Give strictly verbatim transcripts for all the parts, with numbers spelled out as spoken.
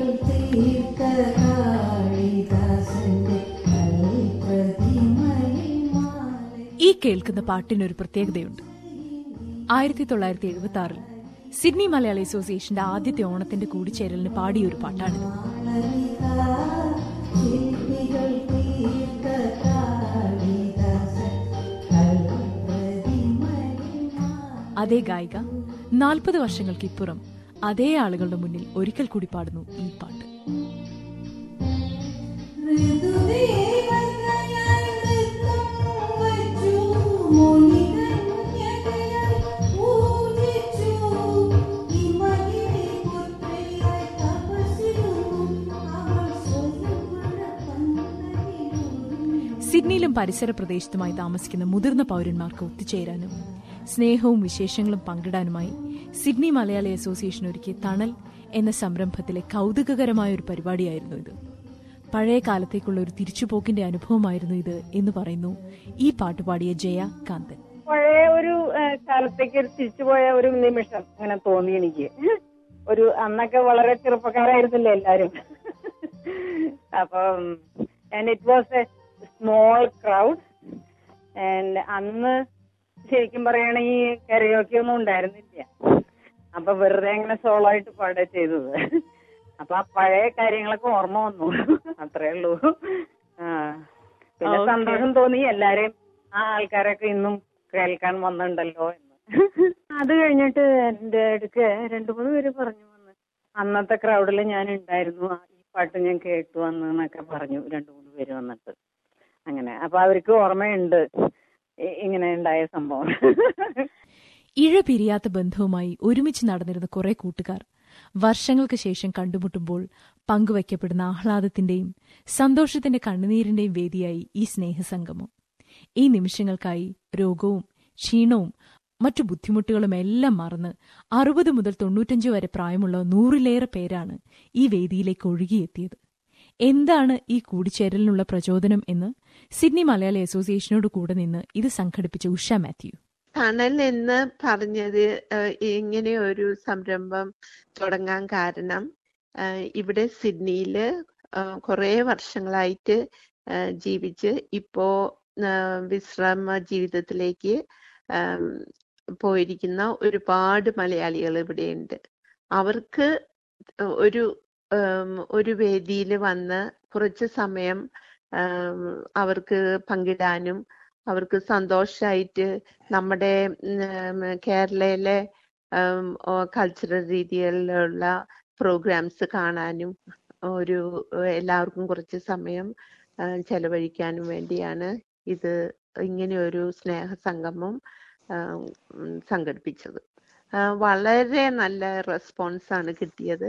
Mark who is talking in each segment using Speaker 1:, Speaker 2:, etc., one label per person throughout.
Speaker 1: ഈ കേൾക്കുന്ന പാട്ടിനൊരു പ്രത്യേകതയുണ്ട്. ആയിരത്തി തൊള്ളായിരത്തി എഴുപത്തി ആറിൽ സിഡ്നി മലയാളി അസോസിയേഷന്റെ ആദ്യത്തെ ഓണത്തിന്റെ കൂടിച്ചേരലിന് പാടിയൊരു പാട്ടാണിത്. അതേ ഗായിക നാൽപ്പത് വർഷങ്ങൾക്കിപ്പുറം അതേ ആളുകളുടെ മുന്നിൽ ഒരിക്കൽ കൂടി പാടുന്നു ഈ പാട്ട്. സിഡ്നിയിലും പരിസര പ്രദേശത്തുമായി താമസിക്കുന്ന മുതിർന്ന പൌരന്മാർക്ക് ഒത്തുചേരാനും സ്നേഹവും വിശേഷങ്ങളും പങ്കിടാനുമായി സിഡ്നി മലയാളി അസോസിയേഷൻ ഒരുക്കിയ തണൽ എന്ന സംരംഭത്തിലെ കൗതുകകരമായ ഒരു പരിപാടിയായിരുന്നു ഇത്. പഴയ കാലത്തേക്കുള്ള ഒരു തിരിച്ചുപോക്കിന്റെ അനുഭവമായിരുന്നു ഇത് എന്ന് പറയുന്നു ഈ പാട്ടുപാടിയ ജയ കാന്തൻ.
Speaker 2: പഴയ ഒരു കാലത്തേക്ക് ഒരു തിരിച്ചുപോയ ഒരു നിമിഷം അങ്ങനെ തോന്നി എനിക്ക്. ഒരു അന്നൊക്കെ വളരെ ചെറുപ്പക്കാരായിരുന്നില്ല എല്ലാരും. അപ്പം it was a small crowd. And അന്ന് ശരിക്കും പറയുകയാണെങ്കിൽ കരയോക്കെ ഒന്നും ഉണ്ടായിരുന്നില്ല. അപ്പൊ വെറുതെ അങ്ങനെ സോളോ ആയിട്ട് പാടുക ചെയ്തത്. അപ്പൊ ആ പഴയ കാര്യങ്ങളൊക്കെ ഓർമ്മ വന്നു, അത്രേ ഉള്ളൂ. ആ പിന്നെ സന്തോഷം തോന്നി എല്ലാരെയും ആ ആൾക്കാരൊക്കെ ഇന്നും കേൾക്കാൻ വന്നിട്ടുണ്ടല്ലോ എന്ന്. അത് കഴിഞ്ഞിട്ട് എന്റെ അടുക്ക് രണ്ടു മൂന്ന് പേര് പറഞ്ഞു വന്ന് അന്നത്തെ ക്രൗഡിൽ ഞാൻ ഉണ്ടായിരുന്നു, ഈ പാട്ട് ഞാൻ കേട്ടു വന്നു എന്നൊക്കെ പറഞ്ഞു രണ്ടു മൂന്ന് പേര് വന്നിട്ട്. അങ്ങനെ അപ്പൊ അവർക്ക് ഓർമ്മയുണ്ട് ഇങ്ങനെ ഉണ്ടായ സംഭവം.
Speaker 1: ഇഴ പിരിയാത്ത ബന്ധവുമായി ഒരുമിച്ച് നടന്നിരുന്ന കുറെ കൂട്ടുകാർ വർഷങ്ങൾക്ക് ശേഷം കണ്ടുമുട്ടുമ്പോൾ പങ്കുവയ്ക്കപ്പെടുന്ന ആഹ്ലാദത്തിന്റെയും സന്തോഷത്തിന്റെ കണ്ണുനീരിന്റെയും വേദിയായി ഈ സ്നേഹസംഗമം. ഈ നിമിഷങ്ങൾക്കായി രോഗവും ക്ഷീണവും മറ്റു ബുദ്ധിമുട്ടുകളും എല്ലാം മറന്ന് അറുപത് മുതൽ തൊണ്ണൂറ്റഞ്ച് വരെ പ്രായമുള്ള നൂറിലേറെ പേരാണ് ഈ വേദിയിലേക്ക് ഒഴുകിയെത്തിയത്. എന്താണ് ഈ കൂടിച്ചേരലിനുള്ള പ്രചോദനം എന്ന് സിഡ്നി മലയാളി അസോസിയേഷനോട് കൂടെ നിന്ന് ഇത് സംഘടിപ്പിച്ച ഉഷ മാത്യു.
Speaker 3: തണൽ എന്ന് പറഞ്ഞത് ഇങ്ങനെ ഒരു സംരംഭം തുടങ്ങാൻ കാരണം ഇവിടെ സിഡ്നിയില് കുറെ വർഷങ്ങളായിട്ട് ജീവിച്ച് ഇപ്പോ വിശ്രമ ജീവിതത്തിലേക്ക് പോയിരിക്കുന്ന ഒരുപാട് മലയാളികൾ ഇവിടെയുണ്ട്. അവർക്ക് ഒരു ഒരു വേദിയിൽ വന്ന് കുറച്ച് സമയം അവർക്ക് പങ്കിടാനും അവർക്ക് സന്തോഷമായിട്ട് നമ്മുടെ കേരളയിലെ കൾച്ചറൽ രീതിയിലുള്ള പ്രോഗ്രാംസ് കാണാനും ഒരു എല്ലാവർക്കും കുറച്ച് സമയം ചെലവഴിക്കാനും വേണ്ടിയാണ് ഇത് ഇങ്ങനെ ഒരു സ്നേഹ സംഗമം സംഘടിപ്പിച്ചത്. വളരെ നല്ല റെസ്പോൺസാണ് കിട്ടിയത്.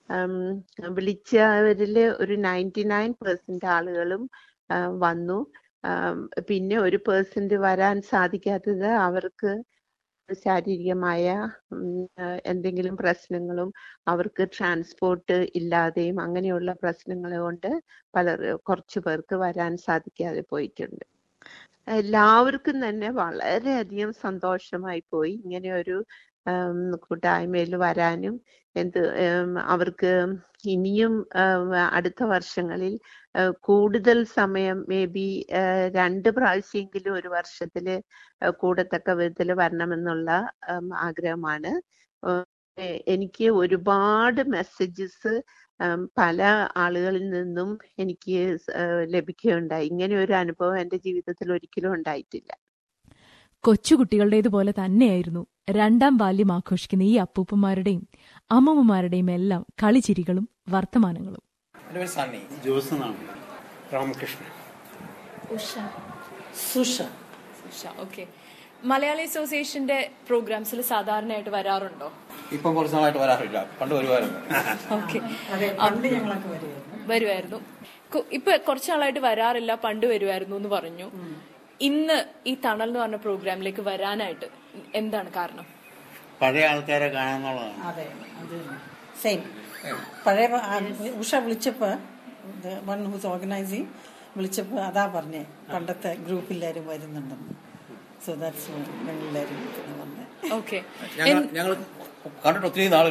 Speaker 3: വിളിച്ചവരില് ഒരു നയൻറ്റി നയൻ പെർസെന്റ് ആളുകളും വന്നു. പിന്നെ ഒരു പേഴ്സന്റ് വരാൻ സാധിക്കാത്തത് അവർക്ക് ശാരീരികമായ എന്തെങ്കിലും പ്രശ്നങ്ങളും അവർക്ക് ട്രാൻസ്പോർട്ട് ഇല്ലാതെയും അങ്ങനെയുള്ള പ്രശ്നങ്ങൾ കൊണ്ട് പലർ കുറച്ചു പേർക്ക് വരാൻ സാധിക്കാതെ പോയിട്ടുണ്ട്. എല്ലാവർക്കും തന്നെ വളരെയധികം സന്തോഷമായി പോയി ഇങ്ങനെ ഒരു കൂട്ടായ്മയിൽ വരാനും. എന്ത് അവർക്ക് ഇനിയും അടുത്ത വർഷങ്ങളിൽ കൂടുതൽ സമയം മേ ബി രണ്ട് പ്രാവശ്യമെങ്കിലും ഒരു വർഷത്തില് കൂടത്തക്ക വിധത്തിൽ വരണമെന്നുള്ള ആഗ്രഹമാണ്. എനിക്ക് ഒരുപാട് മെസ്സേജസ് പല ആളുകളിൽ നിന്നും എനിക്ക് ലഭിക്കുകയുണ്ടായി. ഇങ്ങനെ ഒരു അനുഭവം എന്റെ ജീവിതത്തിൽ ഒരിക്കലും ഉണ്ടായിട്ടില്ല.
Speaker 1: കൊച്ചുകുട്ടികളുടേതുപോലെ തന്നെയായിരുന്നു രണ്ടാം ബാല്യം ആഘോഷിക്കുന്ന ഈ അപ്പൂപ്പന്മാരുടെയും അമ്മമ്മമാരുടെയും എല്ലാം കളിച്ചിരികളും വർത്തമാനങ്ങളും. മലയാളി അസോസിയേഷന്റെ പ്രോഗ്രാംസിൽ സാധാരണയായിട്ട് വരാറുണ്ടോ?
Speaker 4: ഇപ്പൊ കുറച്ച് നാളായിട്ട് വരാറില്ല, പണ്ട് വരുമായിരുന്നു.
Speaker 1: വരുമായിരുന്നു. ഇപ്പൊ കുറച്ച് നാളായിട്ട് വരാറില്ല, പണ്ട് വരുമായിരുന്നു എന്ന് പറഞ്ഞു. ഇന്ന് ഈ തണൽ എന്ന് പറഞ്ഞ പ്രോഗ്രാമിലേക്ക് വരാനായിട്ട് എന്താണ് കാരണം?
Speaker 4: പഴയ ആൾക്കാരെ കാണാന്നുള്ളതാണ്.
Speaker 5: അതെ, അത് സെയിം. പഴയ ഉഷ വിളിച്ചപ്പോ വൺ ഹൂസ് ഓർഗനൈസിങ് വിളിച്ചപ്പോ അതാ പറഞ്ഞേ പണ്ടത്തെ ഗ്രൂപ്പില്ലാരും വരുന്നുണ്ടെന്ന്. സോ ദാറ്റ്സ് ഞങ്ങളെല്ലാരും വന്നേ.
Speaker 1: ഓക്കെ,
Speaker 4: ഞങ്ങൾ കണ്ടിട്ട് ഒത്തിരി നാളുകളായി.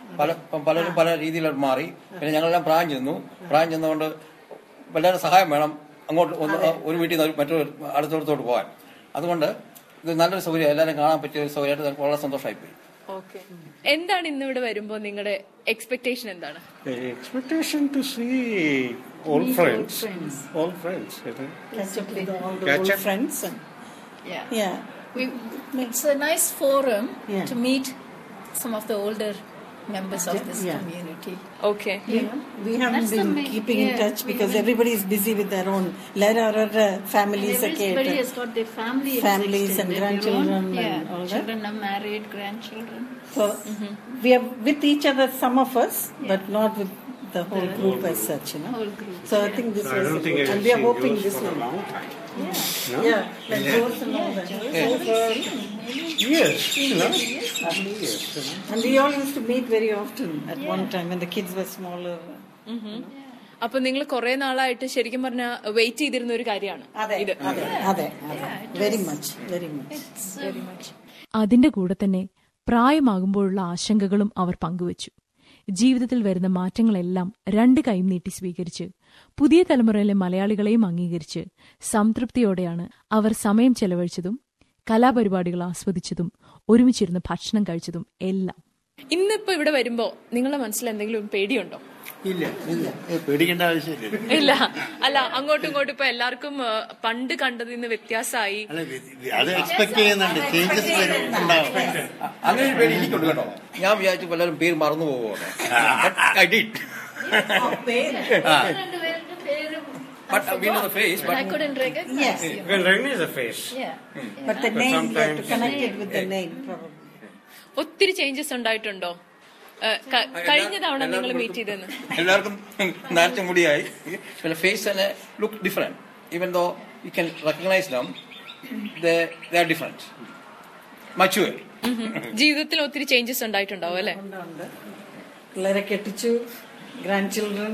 Speaker 4: പല പലരും പല രീതിയിൽ മാറി. പിന്നെ ഞങ്ങളെല്ലാം പ്രായം ചെന്നു. പ്രായം ചെന്നുകൊണ്ട് എല്ലാവരും സഹായം വേണം അങ്ങോട്ട് ഒന്ന് ഒരു വീട്ടിൽ നിന്ന് മറ്റൊരു അടുത്തടുത്തോട്ട് പോകാൻ. അതുകൊണ്ട് ഇത് നല്ലൊരു സൗകര്യം, എല്ലാവരും കാണാൻ പറ്റിയ ഒരു സൗകര്യമായിട്ട് വളരെ സന്തോഷമായിപ്പോയി.
Speaker 6: ഓക്കെ, എന്താണ് ഇന്ന് ഇവിടെ വരുമ്പോൾ നിങ്ങളുടെ എക്സ്പെക്ടേഷൻ എന്താണ്?
Speaker 7: Expectation to see old friends, old friends,
Speaker 5: Catch up with all the old friends. And,
Speaker 8: Yeah.
Speaker 5: yeah.
Speaker 8: We, it's a nice forum
Speaker 5: Yeah.
Speaker 8: to meet some of the older members of this
Speaker 5: Yeah.
Speaker 8: community.
Speaker 6: Okay,
Speaker 5: You know, we haven't
Speaker 8: That's the
Speaker 5: been
Speaker 8: main-
Speaker 5: keeping in
Speaker 8: yeah,
Speaker 5: touch
Speaker 8: we
Speaker 5: because
Speaker 8: haven't-
Speaker 5: everybody is busy with their own. Lara or families are
Speaker 8: Everybody
Speaker 5: catered.
Speaker 8: has got their family
Speaker 5: Families and
Speaker 8: existing, their
Speaker 5: grandchildren
Speaker 8: own-
Speaker 5: and
Speaker 8: yeah,
Speaker 5: all that.
Speaker 8: children are married, grandchildren.
Speaker 5: So we are with each other, some of us, but not with the whole group as such, you know.
Speaker 8: Whole group,
Speaker 5: So I
Speaker 8: yeah.
Speaker 5: think this
Speaker 7: I
Speaker 5: was,
Speaker 7: don't think I
Speaker 5: and
Speaker 7: have
Speaker 5: we are
Speaker 7: seen
Speaker 5: hoping
Speaker 7: yours
Speaker 5: this
Speaker 7: for a
Speaker 5: will.
Speaker 7: long time. No?
Speaker 5: Yeah, like yours and all that.
Speaker 7: Yes, you know, probably yes. You know.
Speaker 5: And we all used to meet very often at one time when the kids were smaller.
Speaker 6: അപ്പൊ നിങ്ങൾ കുറെ നാളായിട്ട് ശരിക്കും പറഞ്ഞ wait ചെയ്തിരുന്ന ഒരു കാര്യമാണ്
Speaker 5: അതെ
Speaker 6: ഇത്.
Speaker 5: അതെ അതെ very much very much
Speaker 6: very much.
Speaker 1: അതിന്റെ കൂടെ തന്നെ പ്രായമാകുമ്പോഴുള്ള ആശങ്കകളും അവർ പങ്കുവച്ചു. ജീവിതത്തിൽ വരുന്ന മാറ്റങ്ങളെല്ലാം രണ്ട് കൈയും നീട്ടി സ്വീകരിച്ച് പുതിയ തലമുറയിലെ മലയാളികളെയും അംഗീകരിച്ച് സംതൃപ്തിയോടെയാണ് അവർ സമയം ചെലവഴിച്ചതും കലാപരിപാടികൾ ആസ്വദിച്ചതും ഒരുമിച്ചിരുന്ന് ഭക്ഷണം കഴിച്ചതും എല്ലാം.
Speaker 6: ഇന്നിപ്പോ ഇവിടെ വരുമ്പോ നിങ്ങളുടെ മനസ്സിൽ എന്തെങ്കിലും പേടിയുണ്ടോ?
Speaker 7: ഇല്ല, ഇല്ല, പേടിക്കേണ്ട ആവശ്യമില്ല.
Speaker 6: ഇല്ല, അല്ല അങ്ങോട്ടും ഇങ്ങോട്ടും ഇപ്പൊ എല്ലാവർക്കും പണ്ട് കണ്ടതിൽ നിന്ന് വ്യത്യാസമായി.
Speaker 7: അല്ല, അത് എക്സ്പെക്ട് ചെയ്യുന്നുണ്ട്, ചേഞ്ചസ് ഉണ്ടാവും.
Speaker 4: അങ്ങനെ ഒരു പേടി എനിക്കുണ്ട് കേട്ടോ. ഞാൻ വിചാരിച്ചു പലരും പേര് മറന്നു പോകുമോ. But we know the face, but
Speaker 8: I couldn't recognize
Speaker 5: Yes.
Speaker 8: you.
Speaker 7: You can recognize the face.
Speaker 8: Yeah.
Speaker 5: But the
Speaker 7: But
Speaker 5: name, you have to
Speaker 7: sometimes-
Speaker 5: connect it with the name, probably.
Speaker 6: ഒത്തിരി changes ഉണ്ടായിട്ടുണ്ടോ കഴിഞ്ഞ തവണ നിങ്ങൾ meet ചെയ്തെന്ന്?
Speaker 4: എല്ലാവർക്കും നേരത്തെ മുടിയായി. പിന്നെ face തന്നെ look different. Even though you can recognise them, they are different, mature.
Speaker 6: ജീവിതത്തിൽ ഒത്തിരി ചേഞ്ചസ് ഉണ്ടായിട്ടുണ്ടാവും അല്ലെ?
Speaker 5: ഉണ്ട്. പിള്ളേരെ കെട്ടിച്ചു, grand children,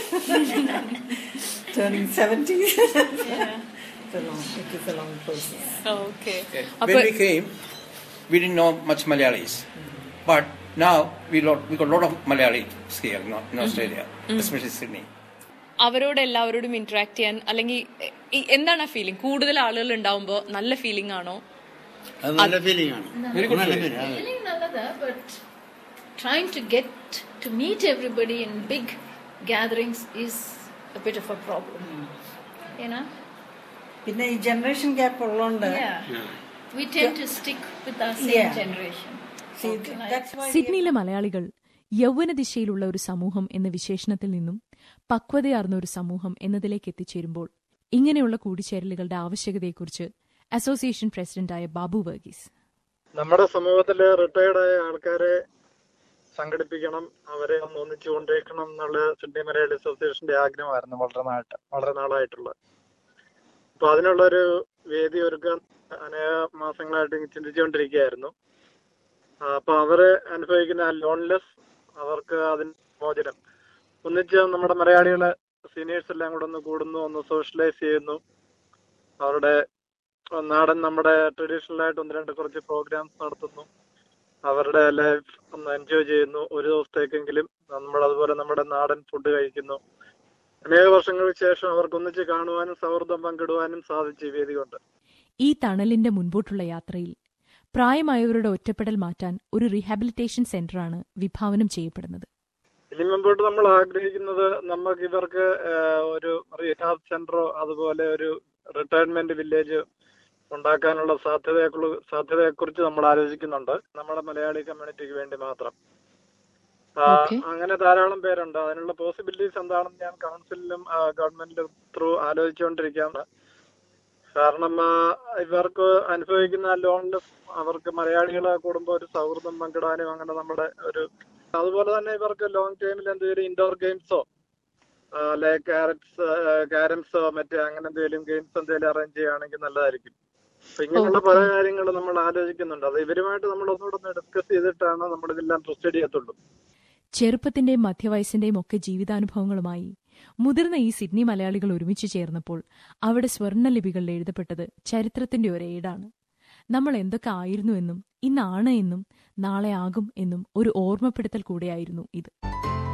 Speaker 5: turning seventy. It's a long, it is a long process.
Speaker 6: Okay,
Speaker 4: When we came, we didn't know much Malayalis, but now we lot we got a lot of Malayalis here in, in Australia, especially Sydney.
Speaker 6: അവരോട് എല്ലാവരോടും interact ചെയ്യാൻ അല്ലെങ്കിൽ എന്താണ് ആ feeling? കൂടുതൽ ആളുകൾ ഉണ്ടാവുമ്പോ നല്ല ഫീലിംഗ് ആണോ?
Speaker 7: അത് നല്ല ഫീലിംഗ് ആണ്.
Speaker 4: Very good
Speaker 7: നല്ല
Speaker 4: feeling.
Speaker 7: feeling ആണ്.
Speaker 8: Feeling nallada, but trying to get to meet everybody in big gatherings is a bit of a problem. You know?
Speaker 5: പിന്നെ ഈ ജനറേഷൻ ഗ്യാപ്പ് ഉള്ളതുകൊണ്ട്
Speaker 8: Yeah. We tend to stick with our same
Speaker 5: Yeah.
Speaker 8: generation.
Speaker 5: see, that's why we-
Speaker 1: സിഡ്നിയിലെ മലയാളികൾ യൗവനദിശയിലുള്ള ഒരു സമൂഹം എന്ന വിശേഷണത്തിൽ നിന്നും പക്വതയാർന്ന ഒരു സമൂഹം എന്നതിലേക്ക് എത്തിച്ചേരുമ്പോൾ ഇങ്ങനെയുള്ള കൂടിച്ചേരലുകളുടെ ആവശ്യകതയെക്കുറിച്ച് അസോസിയേഷൻ പ്രസിഡന്റായ ബാബു വർഗീസ്.
Speaker 9: നമ്മുടെ സമൂഹത്തില് റിട്ടയർഡ് ആയ ആൾക്കാരെ സംഘടിപ്പിക്കണം, അവരെ ഒന്ന് ഒന്നിച്ചു കൊണ്ടേക്കണം എന്നുള്ള സിഡ്നി മലയാളി അസോസിയേഷന്റെ ആഗ്രഹമായിരുന്നു വളരെ നാട്ട് വളരെ നാളായിട്ടുള്ള. അപ്പൊ അതിനുള്ളൊരു വേദി ഒരുക്കാൻ അനേക മാസങ്ങളായിട്ട് ചിന്തിച്ചുകൊണ്ടിരിക്കുകയായിരുന്നു. അപ്പൊ അവര് അനുഭവിക്കുന്ന ആ ലോൺലെസ്, അവർക്ക് അതിന് മോചനം, ഒന്നിച്ച് നമ്മുടെ മലയാളികളെ സീനിയേഴ്സ് എല്ലാം കൂടെ ഒന്ന് കൂടുന്നു, ഒന്ന് സോഷ്യലൈസ് ചെയ്യുന്നു, അവരുടെ നാടൻ നമ്മുടെ ട്രഡീഷണൽ ആയിട്ട് ഒന്ന് രണ്ട് കുറച്ച് പ്രോഗ്രാംസ് നടത്തുന്നു, അവരുടെ ലൈഫ് ഒന്ന് എൻജോയ് ചെയ്യുന്നു, ഒരു ദിവസത്തേക്കെങ്കിലും നമ്മൾ അതുപോലെ നമ്മുടെ നാടൻ ഫുഡ് കഴിക്കുന്നു. അനേക വർഷങ്ങൾക്ക് ശേഷം അവർക്ക് ഒന്നിച്ച് കാണുവാനും സൗഹൃദം പങ്കിടുവാനും സാധിച്ചു ഈ വേദി കൊണ്ട്.
Speaker 1: ഈ തണലിന്റെ മുൻപോട്ടുള്ള യാത്രയിൽ പ്രായമായവരുടെ ഒറ്റപ്പെടൽ മാറ്റാൻ ഒരു റീഹാബിലിറ്റേഷൻ സെന്ററാണ് വിഭാവനം ചെയ്യപ്പെടുന്നത്.
Speaker 9: ഇനി മുമ്പോട്ട് നമ്മൾ ആഗ്രഹിക്കുന്നത് നമുക്ക് ഇവർക്ക് ഒരു റീഹാബ് സെന്ററോ അതുപോലെ ഒരു റിട്ടയർമെന്റ് വില്ലേജ് ഉണ്ടാക്കാനുള്ള സാധ്യതയെ സാധ്യതയെക്കുറിച്ച് നമ്മൾ ആലോചിക്കുന്നുണ്ട്, നമ്മുടെ മലയാളി കമ്മ്യൂണിറ്റിക്ക് വേണ്ടി മാത്രം. അങ്ങനെ ധാരാളം പേരുണ്ട്. അതിനുള്ള പോസിബിലിറ്റീസ് എന്താണെന്ന് ഞാൻ കൗൺസിലിലും ഗവൺമെന്റിലും ത്രൂ ആലോചിച്ചുകൊണ്ടിരിക്കുകയാണ്. കാരണം ഇവർക്ക് അനുഭവിക്കുന്ന ലോൺലെസ്, അവർക്ക് മലയാളികളെ കൂടുമ്പോൾ ഒരു സൗഹൃദം പങ്കിടാനും അങ്ങനെ നമ്മുടെ ഒരു, അതുപോലെ തന്നെ ഇവർക്ക് ലോങ് ടൈമിൽ എന്തെങ്കിലും ഇൻഡോർ ഗെയിംസോ ലൈക്ക് ക്യാരറ്റ്സ് ക്യാരംസോ മറ്റേ അങ്ങനെ എന്തെങ്കിലും ഗെയിംസ് എന്തെങ്കിലും അറേഞ്ച് ചെയ്യുകയാണെങ്കിൽ നല്ലതായിരിക്കും. അപ്പൊ ഇങ്ങനെയുള്ള പല കാര്യങ്ങളും നമ്മൾ ആലോചിക്കുന്നുണ്ട്. അത് ഇവരുമായിട്ട് നമ്മൾ ഒന്നുകൂടെ ഒന്ന് ഡിസ്കസ് ചെയ്തിട്ടാണ് നമ്മൾ ഇതെല്ലാം പ്രൊസീഡ് ചെയ്യത്തുള്ളൂ.
Speaker 1: ചെറുപ്പത്തിന്റെയും മധ്യവയസ്സിന്റെയും ഒക്കെ ജീവിതാനുഭവങ്ങളുമായി മുതിർന്ന ഈ സിഡ്നി മലയാളികൾ ഒരുമിച്ച് ചേർന്നപ്പോൾ അവിടെ സ്വർണ്ണലിപികളിൽ എഴുതപ്പെട്ടത് ചരിത്രത്തിന്റെ ഒരേടാണ്. നമ്മൾ എന്തൊക്കെ ആയിരുന്നു എന്നും ഇന്നാണ് എന്നും നാളെ ആകും എന്നും ഒരു ഓർമ്മപ്പെടുത്തൽ കൂടെയായിരുന്നു ഇത്.